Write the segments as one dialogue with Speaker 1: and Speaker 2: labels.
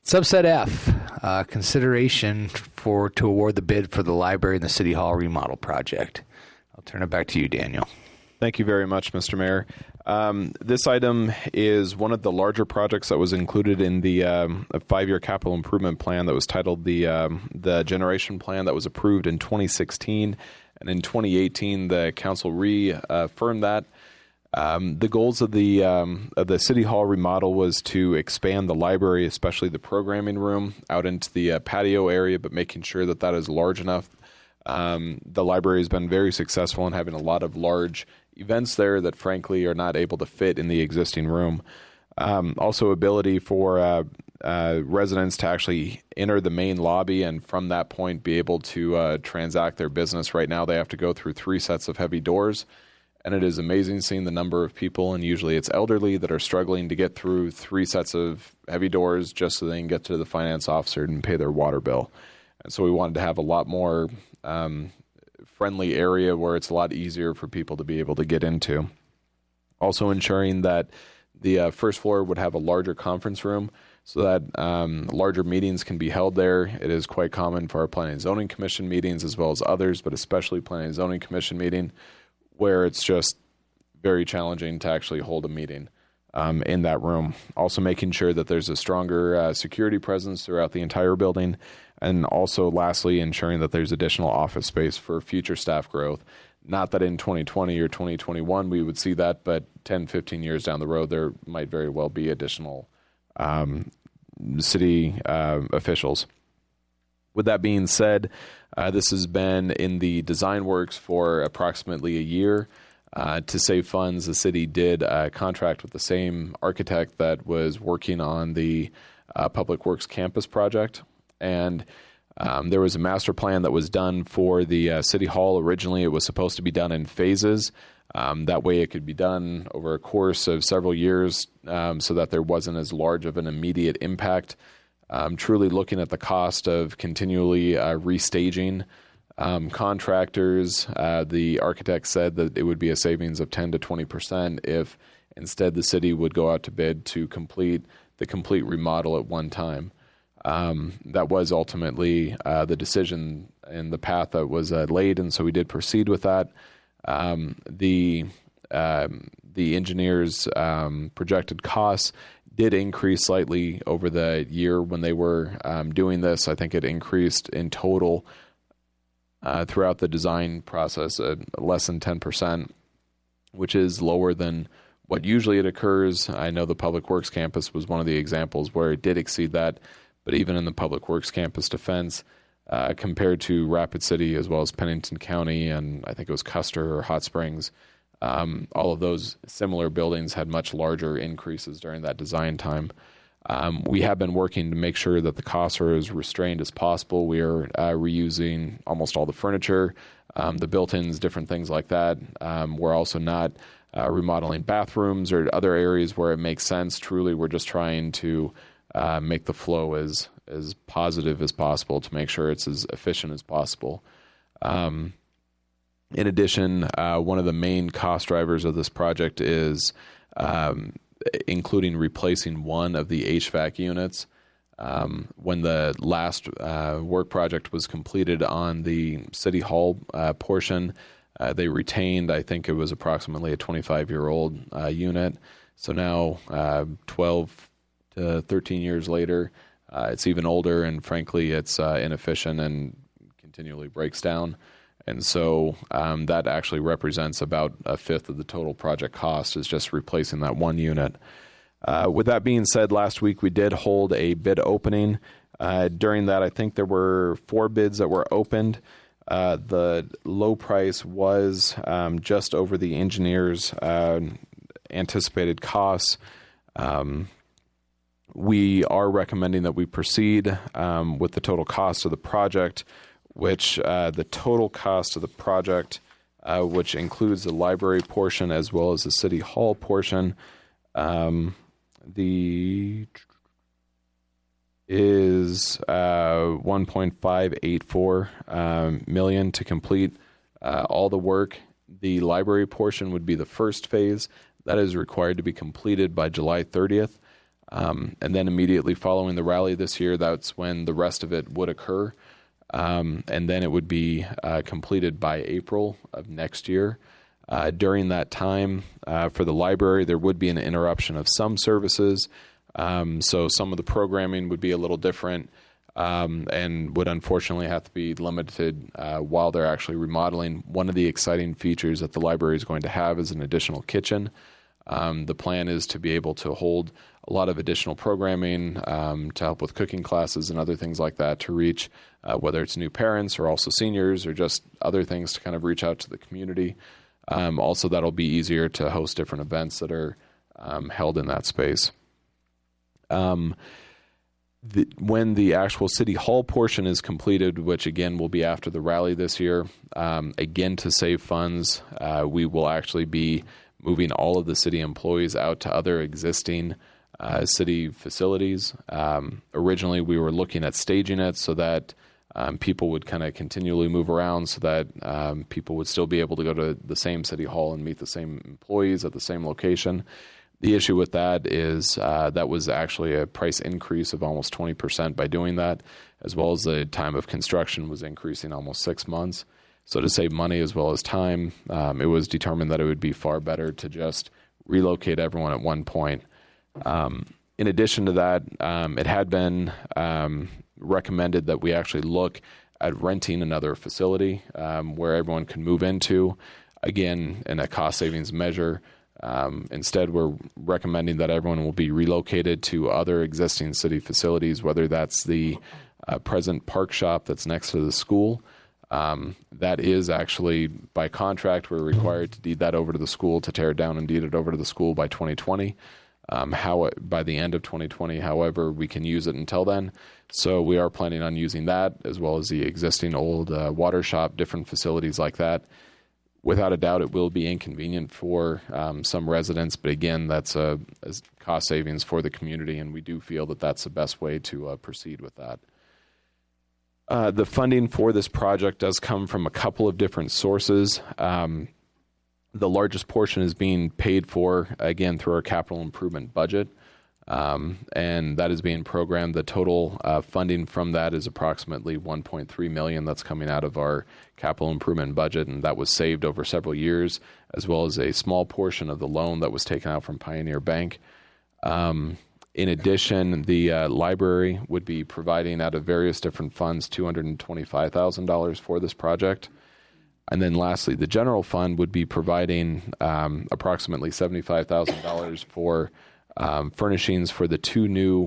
Speaker 1: Subset F, consideration to award the bid for the library and the City Hall remodel project. I'll turn it back to you, Daniel.
Speaker 2: Thank you very much, Mr. Mayor. This item is one of the larger projects that was included in the 5-year capital improvement plan that was titled the Generation Plan that was approved in 2016. And in 2018, the council reaffirmed that. The goals of the City Hall remodel was to expand the library, especially the programming room, out into the patio area, but making sure that that is large enough. The library has been very successful in having a lot of large events there that, frankly, are not able to fit in the existing room. Also, ability for residents to actually enter the main lobby and from that point be able to transact their business. Right now, they have to go through 3 sets of heavy doors. And it is amazing seeing the number of people, and usually it's elderly, that are struggling to get through 3 sets of heavy doors just so they can get to the finance officer and pay their water bill. And so we wanted to have a lot more friendly area where it's a lot easier for people to be able to get into. Also ensuring that the first floor would have a larger conference room so that larger meetings can be held there. It is quite common for our Planning and Zoning Commission meetings as well as others, but especially Planning and Zoning Commission meeting, where it's just very challenging to actually hold a meeting in that room. Also making sure that there's a stronger security presence throughout the entire building. And also, lastly, ensuring that there's additional office space for future staff growth. Not that in 2020 or 2021 we would see that, but 10, 15 years down the road, there might very well be additional city officials. With that being said, this has been in the design works for approximately a year. To save funds, the city did contract with the same architect that was working on the Public Works Campus project. And there was a master plan that was done for the City Hall. Originally, it was supposed to be done in phases. That way it could be done over a course of several years so that there wasn't as large of an immediate impact. Truly looking at the cost of continually restaging contractors, the architect said that it would be a savings of 10 to 20% if instead the city would go out to bid to complete the complete remodel at one time. That was ultimately the decision and the path that was laid, and so we did proceed with that. The engineers' projected costs did increase slightly over the year when they were doing this. I think it increased in total throughout the design process less than 10%, which is lower than what usually it occurs. I know the Public Works Campus was one of the examples where it did exceed that, but even in the Public Works Campus defense, compared to Rapid City as well as Pennington County and I think it was Custer or Hot Springs, all of those similar buildings had much larger increases during that design time. We have been working to make sure that the costs are as restrained as possible. We are reusing almost all the furniture, the built-ins, different things like that. We're also not remodeling bathrooms or other areas where it makes sense. Truly, we're just trying to make the flow as positive as possible to make sure it's as efficient as possible. In addition, one of the main cost drivers of this project is including replacing one of the HVAC units. When the last work project was completed on the City Hall portion, they retained, I think it was approximately a 25-year-old unit. So now, 12 to 13 years later, it's even older, and frankly, it's inefficient and continually breaks down. And so that actually represents about a fifth of the total project cost is just replacing that one unit. With that being said, last week we did hold a bid opening. During that, I think there were 4 bids that were opened. The low price was just over the engineer's anticipated costs. We are recommending that we proceed with the total cost of the project, which the total cost of the project, which includes the library portion as well as the City Hall portion, is $1.584 million to complete all the work. The library portion would be the first phase. That is required to be completed by July 30th. And then immediately following the rally this year, that's when the rest of it would occur. And then it would be completed by April of next year. During that time, for the library, there would be an interruption of some services. So some of the programming would be a little different and would unfortunately have to be limited while they're actually remodeling. One of the exciting features that the library is going to have is an additional kitchen. The plan is to be able to hold a lot of additional programming to help with cooking classes and other things like that to reach whether it's new parents or also seniors or just other things to kind of reach out to the community. Also, that'll be easier to host different events that are held in that space. When the actual City Hall portion is completed, which again will be after the rally this year, again to save funds, we will actually be moving all of the city employees out to other existing city facilities. Originally, we were looking at staging it so that people would kind of continually move around so that people would still be able to go to the same City Hall and meet the same employees at the same location. The issue with that is that was actually a price increase of almost 20% by doing that, as well as the time of construction was increasing almost 6 months. So to save money as well as time, it was determined that it would be far better to just relocate everyone at one point. In addition to that, it had been recommended that we actually look at renting another facility where everyone can move into, again, in a cost savings measure. Instead, we're recommending that everyone will be relocated to other existing city facilities, whether that's the present park shop that's next to the school. That is actually, by contract, we're required to deed that over to the school, to tear it down and deed it over to the school by 2020. By the end of 2020, however, we can use it until then. So we are planning on using that, as well as the existing old water shop, different facilities like that. Without a doubt, it will be inconvenient for some residents, but again, that's a cost savings for the community, and we do feel that that's the best way to proceed with that. The funding for this project does come from a couple of different sources. The largest portion is being paid for, again, through our capital improvement budget, and that is being programmed. The total funding from that is approximately $1.3 million that's coming out of our capital improvement budget, and that was saved over several years, as well as a small portion of the loan that was taken out from Pioneer Bank. In addition, the library would be providing out of various different funds $225,000 for this project. And then lastly, the general fund would be providing approximately $75,000 for furnishings for the two new,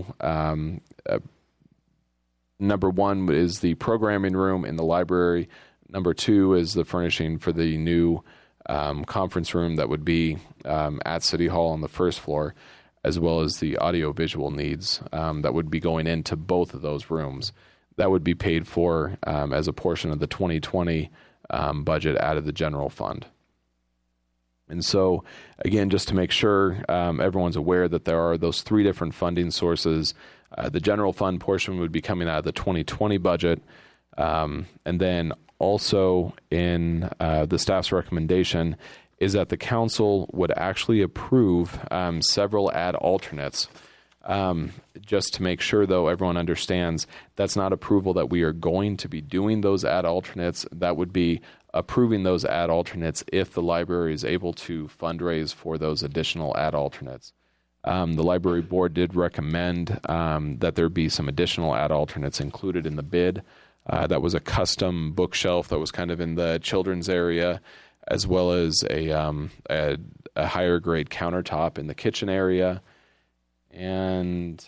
Speaker 2: number one is the programming room in the library. Number two is the furnishing for the new conference room that would be at City Hall on the first floor, as well as the audio-visual needs that would be going into both of those rooms. That would be paid for as a portion of the 2020 budget out of the general fund. And so, again, just to make sure everyone's aware that there are those three different funding sources, the general fund portion would be coming out of the 2020 budget, and then also in the staff's recommendation is that the council would actually approve several ad alternates. Just to make sure, though, everyone understands that's not approval that we are going to be doing those ad alternates. That would be approving those ad alternates if the library is able to fundraise for those additional ad alternates. The library board did recommend that there be some additional ad alternates included in the bid. That was a custom bookshelf that was kind of in the children's area, as well as a higher grade countertop in the kitchen area, and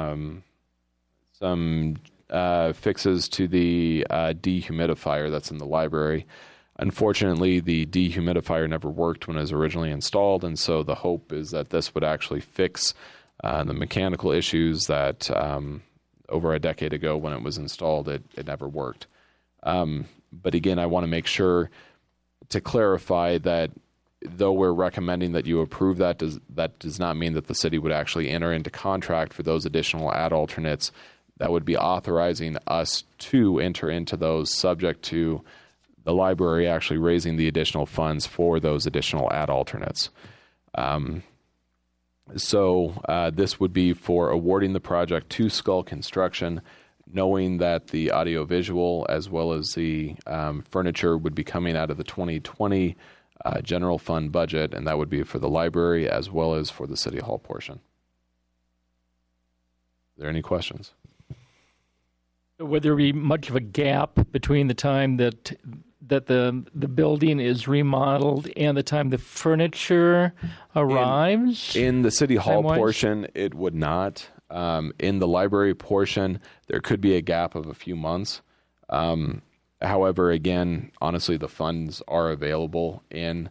Speaker 2: some fixes to the dehumidifier that's in the library. Unfortunately, the dehumidifier never worked when it was originally installed, and so the hope is that this would actually fix the mechanical issues that over a decade ago when it was installed, it never worked. But again, I want to make sure to clarify that though we're recommending that you approve that does not mean that the city would actually enter into contract for those additional ad alternates. That would be authorizing us to enter into those, subject to the library actually raising the additional funds for those additional ad alternates. So this would be for awarding the project to Skull Construction, knowing that the audiovisual as well as the furniture would be coming out of the 2020 general fund budget, and that would be for the library as well as for the City Hall portion. Are there any questions?
Speaker 3: Would there be much of a gap between the time that the building is remodeled and the time the furniture arrives?
Speaker 2: In the City Hall portion, it would not. In the library portion, there could be a gap of a few months. However, again, honestly, the funds are available in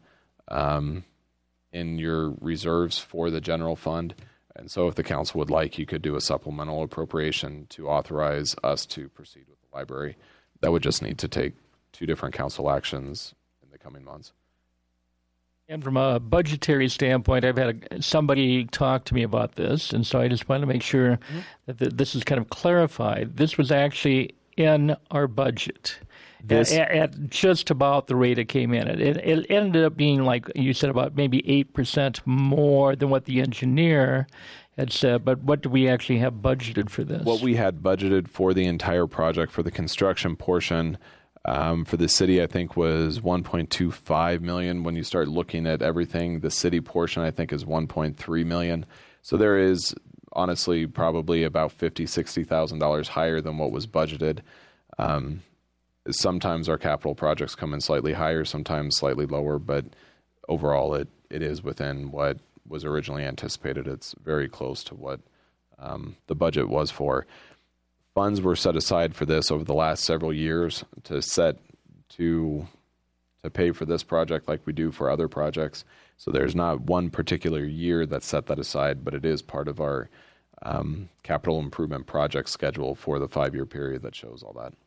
Speaker 2: your reserves for the general fund. And so if the council would like, you could do a supplemental appropriation to authorize us to proceed with the library. That would just need to take 2 different council actions in the coming months.
Speaker 3: And from a budgetary standpoint, I've had somebody talk to me about this, and so I just wanted to make sure that this is kind of clarified. This was actually in our budget at just about the rate it came in. It ended up being, like you said, about maybe 8% more than what the engineer had said, but what do we actually have budgeted for this?
Speaker 2: What we had budgeted for the entire project for the construction portion for the city, I think, was $1.25 million. When you start looking at everything, the city portion, I think, is $1.3 million. So there is, honestly, probably about $50,000, $60,000 higher than what was budgeted. Sometimes our capital projects come in slightly higher, sometimes slightly lower, but overall it is within what was originally anticipated. It's very close to what the budget was for. Funds were set aside for this over the last several years to pay for this project like we do for other projects. So there's not one particular year that set that aside, but it is part of our capital improvement project schedule for the 5-year period that shows all that.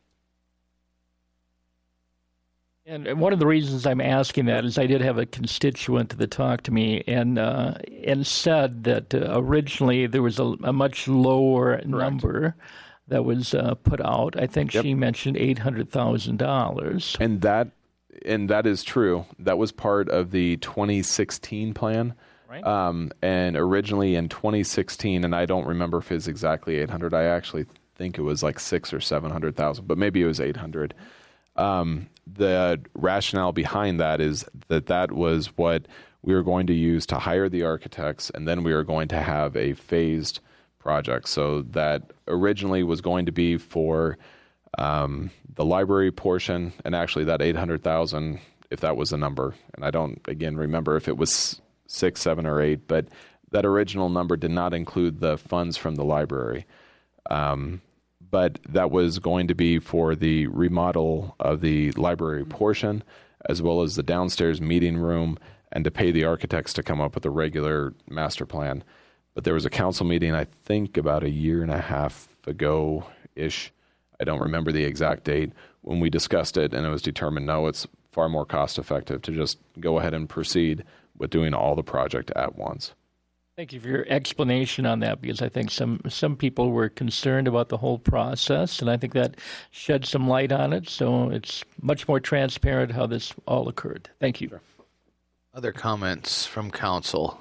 Speaker 3: And one of the reasons I'm asking that is I did have a constituent that talked to me and said that originally there was a much lower number that was put out. I think she mentioned $800,000.
Speaker 2: And that is true. That was part of the 2016 plan. Right. And originally in 2016, and I don't remember if it's exactly 800. I actually think it was like 600,000 or 700,000, but maybe it was 800. The rationale behind that is that was what we were going to use to hire the architects, and then we were going to have a phased project. So that originally was going to be for the library portion, and actually that 800,000, if that was the number, and I don't again remember if it was 6, 7, or 8, but that original number did not include the funds from the library. But that was going to be for the remodel of the library portion, as well as the downstairs meeting room, and to pay the architects to come up with a regular master plan. But there was a council meeting, I think about a year and a half ago-ish, I don't remember the exact date, when we discussed it, and it was determined, no, it's far more cost-effective to just go ahead and proceed with doing all the project at once.
Speaker 3: Thank you for your explanation on that, because I think some people were concerned about the whole process, and I think that shed some light on it, so it's much more transparent how this all occurred. Thank you.
Speaker 1: Other comments from council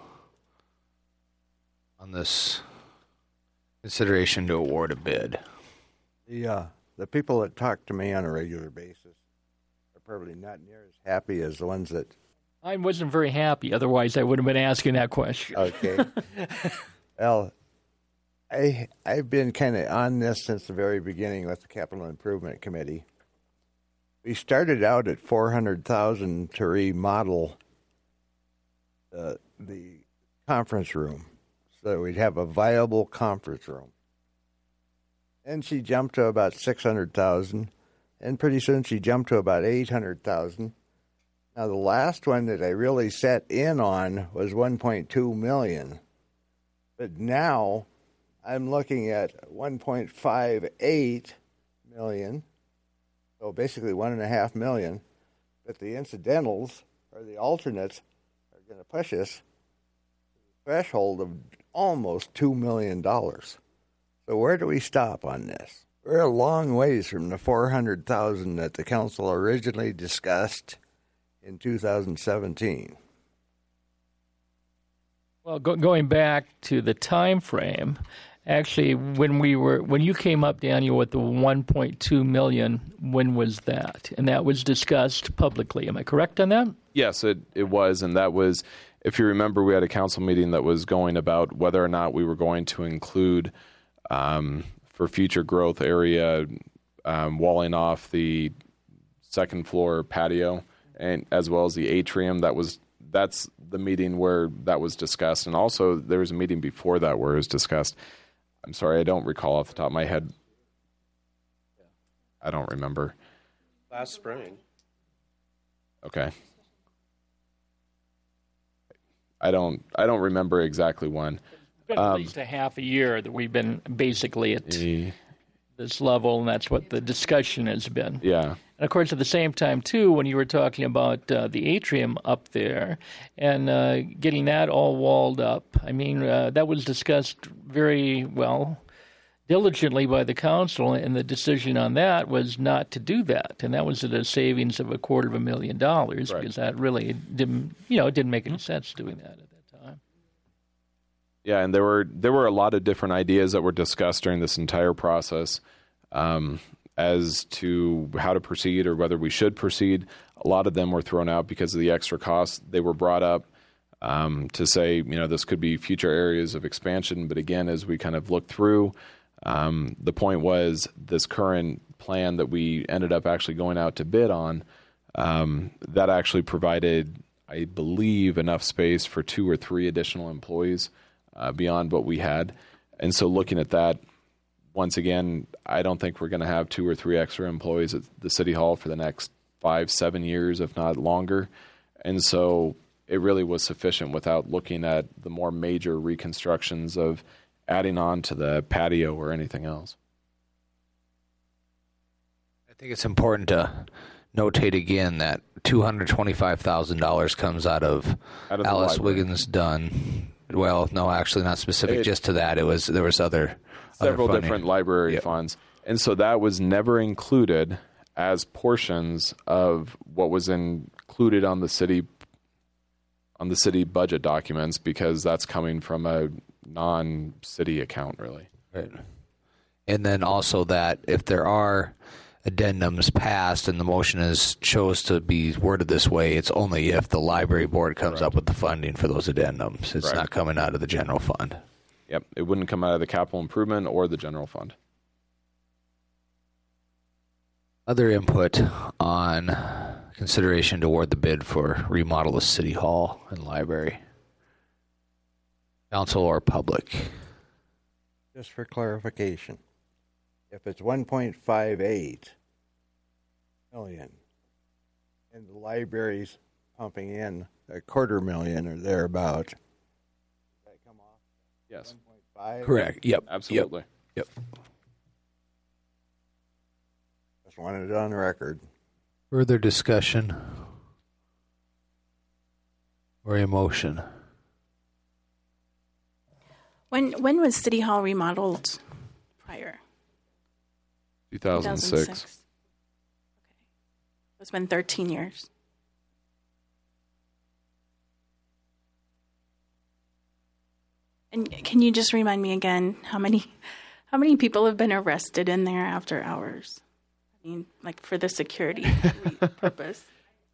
Speaker 1: on this consideration to award a bid?
Speaker 4: The people that talk to me on a regular basis are probably not near as happy as the ones that...
Speaker 3: I wasn't very happy. Otherwise, I would have been asking that question.
Speaker 4: Okay. Well, I've been kind of on this since the very beginning with the Capital Improvement Committee. We started out at $400,000 to remodel the conference room so that we'd have a viable conference room. And she jumped to about $600,000, and pretty soon she jumped to about $800,000. Now, the last one that I really set in on was $1.2 million. But now I'm looking at $1.58 million, so basically $1.5 million. But the incidentals, or the alternates, are going to push us to the threshold of almost $2 million. So where do we stop on this? We're a long ways from the $400,000 that the council originally discussed in 2017.
Speaker 3: Well, going back to the time frame, actually, when you came up, Daniel, with the 1.2 million, when was that? And that was discussed publicly. Am I correct on that?
Speaker 2: Yes, it was, and that was, if you remember, we had a council meeting that was going about whether or not we were going to include for future growth area walling off the second floor patio, and as well as the atrium. That's the meeting where that was discussed, and also there was a meeting before that where it was discussed. I'm sorry, I don't recall off the top of my head. I don't remember.
Speaker 5: Last spring.
Speaker 2: Okay. I don't remember exactly when.
Speaker 3: It's been at least a half a year that we've been basically at this level, and that's what the discussion has been.
Speaker 2: Yeah.
Speaker 3: And of course, at the same time, too, when you were talking about the atrium up there and getting that all walled up, I mean, that was discussed very well, diligently by the council, and the decision on that was not to do that. And that was at a savings of $250,000
Speaker 2: Right.
Speaker 3: because that really didn't make any sense doing that at that time.
Speaker 2: Yeah, and there were a lot of different ideas that were discussed during this entire process as to how to proceed or whether we should proceed. A lot of them were thrown out because of the extra costs. They were brought up to say, this could be future areas of expansion. But again, as we kind of looked through, the point was this current plan that we ended up actually going out to bid on, that actually provided, I believe, enough space for 2 or 3 additional employees beyond what we had. And so looking at that, once again, I don't think we're going to have 2 or 3 extra employees at the City Hall for the next 5-7 years, if not longer. And so it really was sufficient without looking at the more major reconstructions of adding on to the patio or anything else.
Speaker 1: I think it's important to notate again that $225,000 comes out of Alice
Speaker 2: library.
Speaker 1: Wiggins Dunn. Well, no, actually not specific just to that. There was
Speaker 2: Several
Speaker 1: funding.
Speaker 2: different library funds. And so that was never included as portions of what was included on the city budget documents, because that's coming from a non-city account, really.
Speaker 1: Right. And then also that if there are addendums passed and the motion is chose to be worded this way, it's only if the library board comes up with the funding for those addendums. It's not coming out of the general fund.
Speaker 2: Yep, it wouldn't come out of the capital improvement or the general fund.
Speaker 1: Other input on consideration to award the bid for remodel of City Hall and library. Council or public?
Speaker 4: Just for clarification, if it's 1.58 million and the library's pumping in $250,000 or thereabout, does that come off
Speaker 2: Yes,
Speaker 4: 1.5?
Speaker 1: Correct. Yep.
Speaker 2: absolutely.
Speaker 1: Yep.
Speaker 4: Just wanted it on record.
Speaker 1: Further discussion or a motion?
Speaker 6: When was City Hall remodeled prior?
Speaker 2: 2006.
Speaker 6: Okay. It's been 13 years. And can you just remind me again how many people have been arrested in there after hours? I mean, like for the security purpose.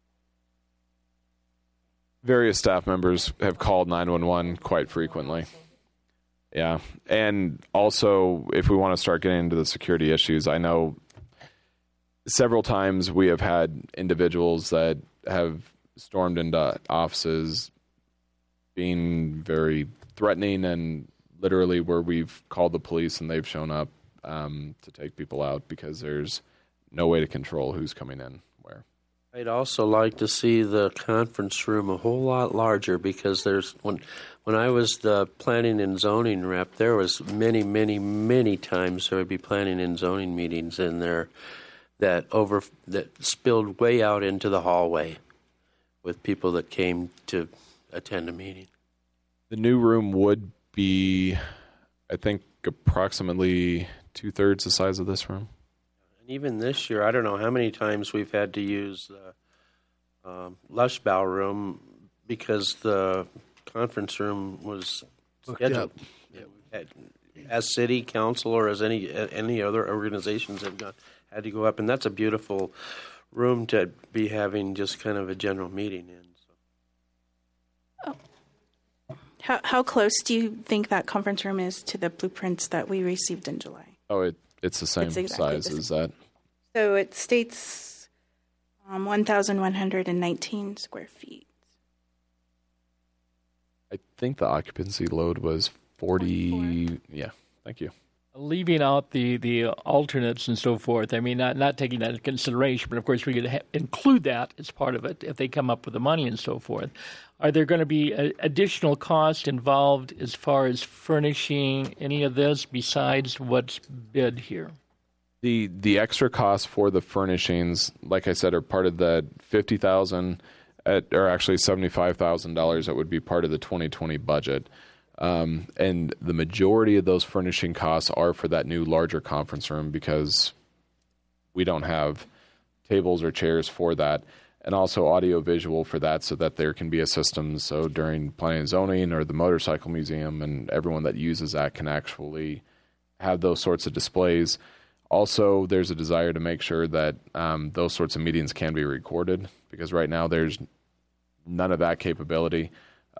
Speaker 2: Various staff members have called 911 quite frequently. Yeah. And also, if we want to start getting into the security issues, I know several times we have had individuals that have stormed into offices being very threatening, and literally where we've called the police and they've shown up to take people out because there's no way to control who's coming in where.
Speaker 5: I'd also like to see the conference room a whole lot larger, because there's when I was the planning and zoning rep, there was many times there would be planning and zoning meetings in there that spilled way out into the hallway with people that came to attend a meeting.
Speaker 2: The new room would be, I think, approximately 2/3 the size of this room.
Speaker 5: And even this year, I don't know how many times we've had to use the Lushbow room because the conference room was
Speaker 1: Booked
Speaker 5: scheduled.
Speaker 1: up.
Speaker 5: As city council or as any other organizations have had to go up, and that's a beautiful room to be having just kind of a general meeting in. So.
Speaker 6: How close do you think that conference room is to the blueprints that we received in July?
Speaker 2: Oh, it's the same
Speaker 6: It's exactly
Speaker 2: size
Speaker 6: the
Speaker 2: as that.
Speaker 6: So it states 1,119 square feet.
Speaker 2: I think the occupancy load was 40.
Speaker 6: 44.
Speaker 2: Yeah, thank you.
Speaker 3: Leaving out the alternates and so forth, I mean, not taking that into consideration, but of course we could include that as part of it if they come up with the money and so forth. Are there going to be additional costs involved as far as furnishing any of this besides what's bid here?
Speaker 2: The extra costs for the furnishings, like I said, are part of the $50,000, or actually $75,000 that would be part of the 2020 budget. And the majority of those furnishing costs are for that new larger conference room because we don't have tables or chairs for that, and also audio-visual for that so that there can be a system so during planning and zoning or the motorcycle museum and everyone that uses that can actually have those sorts of displays. Also, there's a desire to make sure that those sorts of meetings can be recorded because right now there's none of that capability.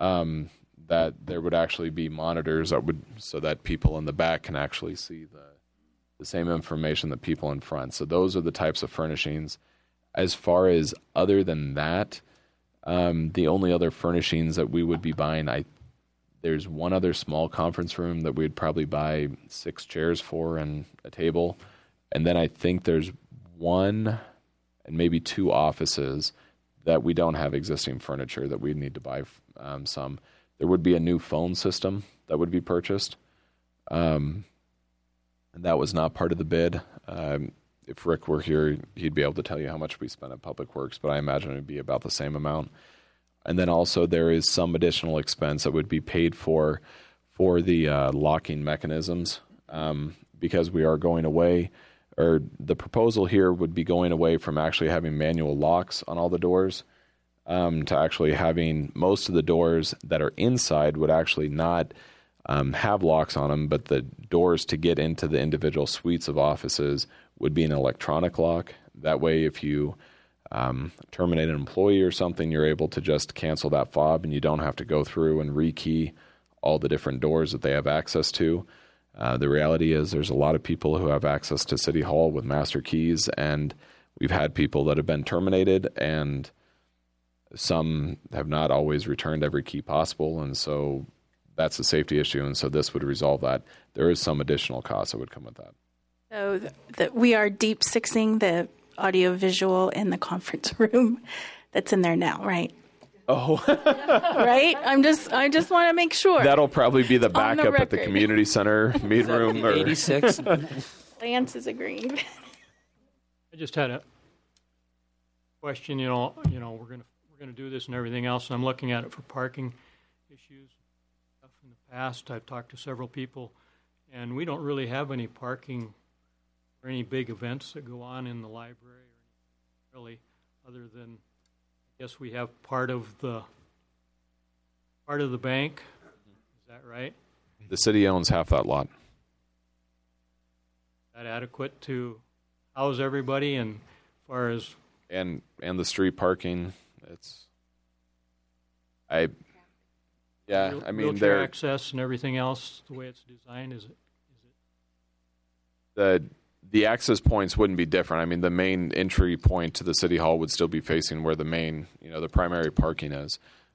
Speaker 2: That there would actually be monitors that would so that people in the back can actually see the same information that people in front. So those are the types of furnishings. As far as other than that, the only other furnishings that we would be buying, there's one other small conference room that we'd probably buy 6 chairs for and a table. And then I think there's 1 and maybe 2 offices that we don't have existing furniture that we'd need to buy some. There would be a new phone system that would be purchased. And that was not part of the bid. If Rick were here, he'd be able to tell you how much we spent at Public Works, but I imagine it would be about the same amount. And then also there is some additional expense that would be paid for the locking mechanisms because we are going away, or the proposal here would be going away from actually having manual locks on all the doors to actually having most of the doors that are inside would actually not have locks on them, but the doors to get into the individual suites of offices would be an electronic lock. That way, if you terminate an employee or something, you're able to just cancel that fob and you don't have to go through and rekey all the different doors that they have access to. The reality is there's a lot of people who have access to City Hall with master keys, and we've had people that have been terminated, and some have not always returned every key possible, and so that's a safety issue, and so this would resolve that. There is some additional cost that would come with that.
Speaker 6: So we are deep sixing the audio visual in the conference room that's in there now, right?
Speaker 2: Oh,
Speaker 6: right. I just want to make sure.
Speaker 2: That'll probably be the
Speaker 6: It's on the
Speaker 2: backup at the
Speaker 6: record.
Speaker 2: community center meeting room. Or
Speaker 5: 86.
Speaker 6: Lance is agreeing.
Speaker 3: I just had a question. You know, we're gonna do this and everything else, and I'm looking at it for parking issues. Stuff in the past, I've talked to several people, and we don't really have any parking for any big events that go on in the library, or really, other than I guess we have part of the bank. Is that right?
Speaker 2: the city owns half that lot.
Speaker 3: Is that adequate to house everybody? And as far as
Speaker 2: And the street parking, I mean,
Speaker 3: wheelchair access and everything else, the way it's designed, is it?
Speaker 2: The access points wouldn't be different. I mean, the main entry point to the city hall would still be facing where the main, the primary parking is.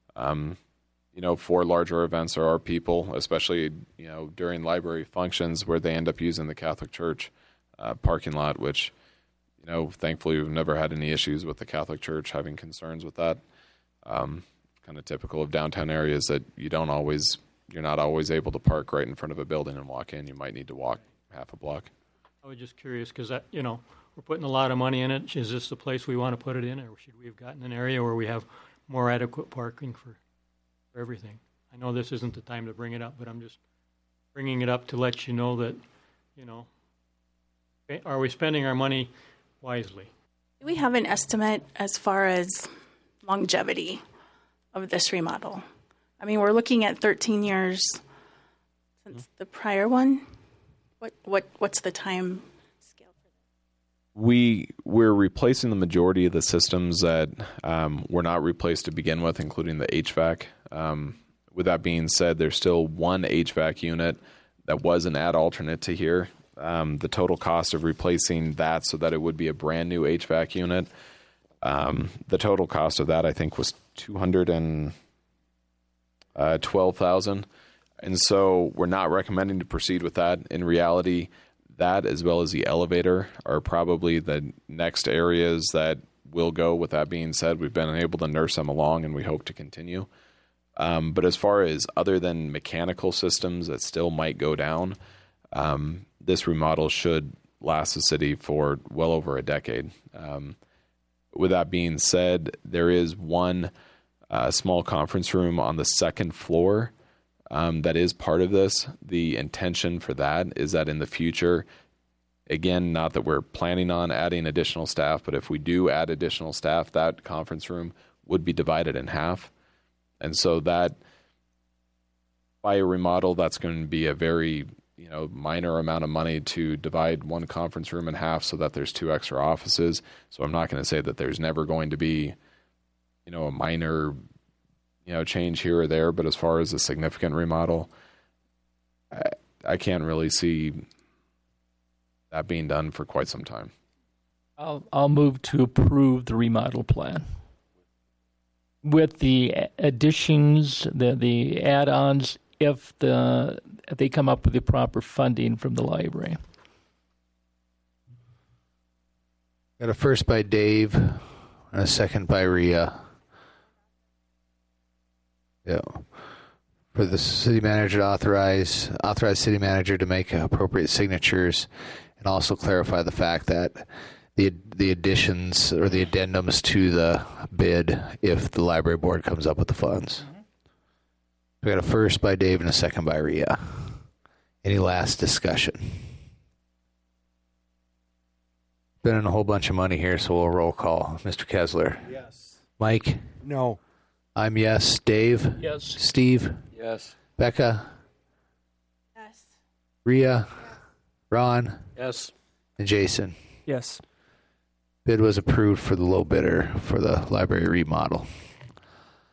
Speaker 2: For larger events, there are people, especially, during library functions where they end up using the Catholic Church parking lot, which, thankfully we've never had any issues with the Catholic Church having concerns with that. Kind of typical of downtown areas that you're not always able to park right in front of a building and walk in. You might need to walk half a block.
Speaker 3: I was just curious because, we're putting a lot of money in it. Is this the place we want to put it in, or should we have gotten an area where we have more adequate parking for everything? I know this isn't the time to bring it up, but I'm just bringing it up to let you know that, are we spending our money wisely?
Speaker 6: Do we have an estimate as far as longevity of this remodel? I mean, we're looking at 13 years since the prior one. What's the time scale for that?
Speaker 2: We're replacing the majority of the systems that were not replaced to begin with, including the HVAC. With that being said, there's still one HVAC unit that was an add alternate to here. The total cost of replacing that so that it would be a brand new HVAC unit, the total cost of that I think was $212,000, and so we're not recommending to proceed with that. In reality, that as well as the elevator are probably the next areas that will go. With that being said, we've been able to nurse them along, and we hope to continue. But as far as other than mechanical systems that still might go down, this remodel should last the city for well over a decade. With that being said, there is one small conference room on the second floor that is part of this. The intention for that is that in the future, again, not that we're planning on adding additional staff, but if we do add additional staff, that conference room would be divided in half. And so that, by a remodel, that's going to be a very minor amount of money to divide one conference room in half so that there's 2 extra offices. So I'm not going to say that there's never going to be, a minor, change here or there. But as far as a significant remodel, I can't really see that being done for quite some time.
Speaker 3: I'll move to approve the remodel plan with the additions, the add-ons, if they come up with the proper funding from the library.
Speaker 1: Got a first by Dave and a second by Rhea. Yeah. For the city manager to authorize city manager to make appropriate signatures, and also clarify the fact that the additions or the addendums to the bid if the library board comes up with the funds. We got a first by Dave and a second by Rhea. Any last discussion? Been in a whole bunch of money here, so we'll roll call. Mr. Kessler.
Speaker 4: Yes.
Speaker 1: Mike.
Speaker 4: No.
Speaker 1: I'm yes. Dave.
Speaker 3: Yes.
Speaker 1: Steve.
Speaker 5: Yes.
Speaker 1: Becca.
Speaker 6: Yes.
Speaker 1: Rhea. Ron.
Speaker 5: Yes.
Speaker 1: And Jason.
Speaker 7: Yes.
Speaker 1: Bid was approved for the low bidder for the library remodel.